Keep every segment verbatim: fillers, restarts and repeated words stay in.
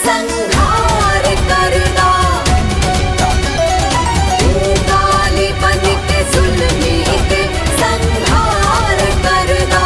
संहार करदा। तू काली बन के जुल्मी के संहार करदा।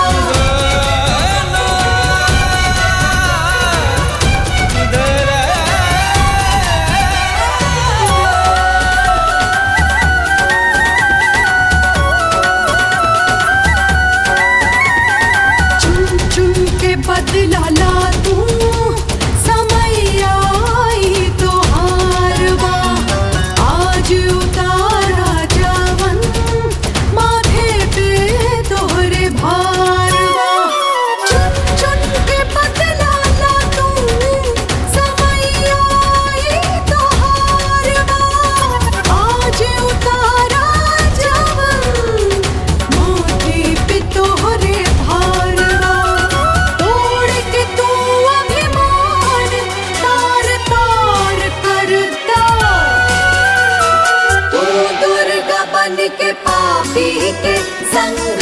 चुन चुन के बदला ला तू समय आई तो हारवा। आज उतारा जवन माथे पे तोहरे भारवा। चुन चुन के बदला ला तू समय आई तो हारवा। आज उतारा जवन माथे पे तोहरे भारवा। तोड़ के तू अभिमान तार तार करदा। तू दुर्गा बन के पापी के संग